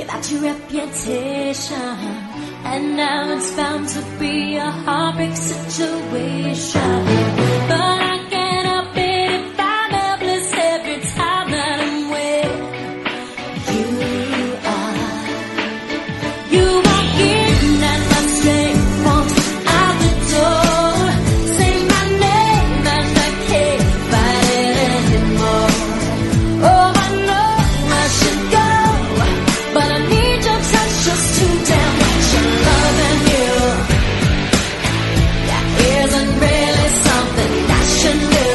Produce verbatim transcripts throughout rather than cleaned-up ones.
about your reputation, and now it's bound to be a heartbreak situation. But I can't help it if I'm helpless every time that I'm with you. Are you walk in and my straight walks out the door? Say my name and I can't fight it anymore. Oh, I know I should go, but I need your touch just to damn much. I'm loving you. That isn't really something I should do.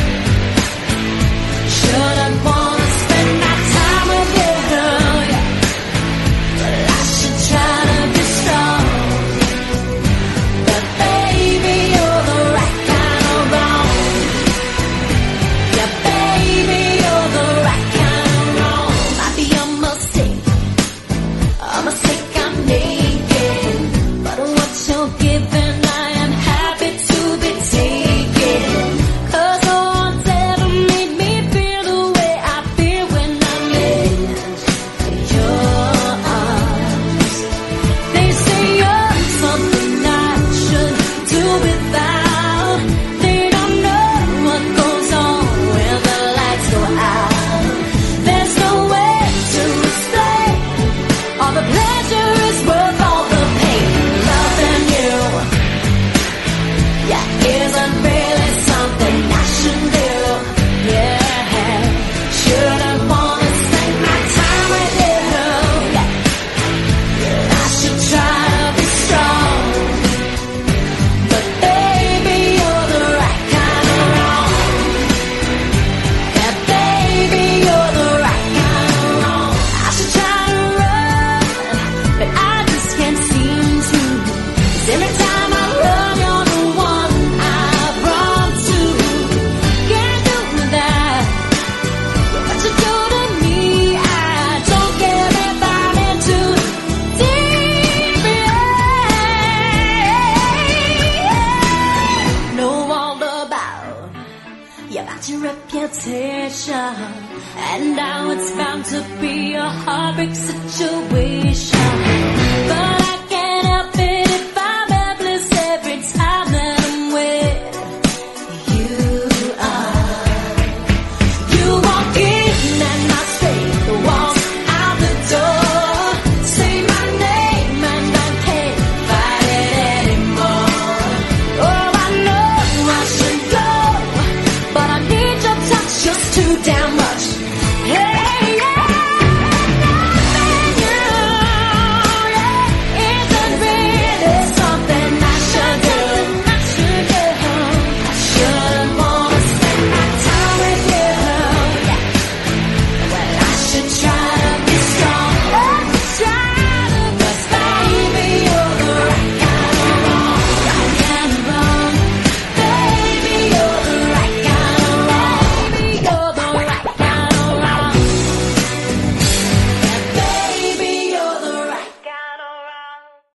Shouldn't wanna spend my time with you, yeah. But I should try to be strong. But baby, you're the right kind of wrong. Yeah, baby, you're the right kind of wrong. Might be a mistake, a mistake I'm making, but what you're giving I am happy to be taking. 'Cause no one's ever made me feel the way I feel when I'm in your arms. They say you're something I should do without. They don't know what goes on when the lights go out. There's no way to explain. All the pleasure is worth all the pain. Loving you, yeah, isn't really something I should do. Yeah, shouldn't wanna spend my time with you. Yeah, I should try to be strong, but baby, you're the right kind of wrong. Yeah, baby, you're the right kind of wrong. I should try to run, but I just can't seem to. 'Cause every time I run, you're the one I run to. Can't do that. What you do to me, I don't care if I'm in too deep. Yeah. Know all about, yeah, about your reputation, and now it's bound to be a heartbreak situation. But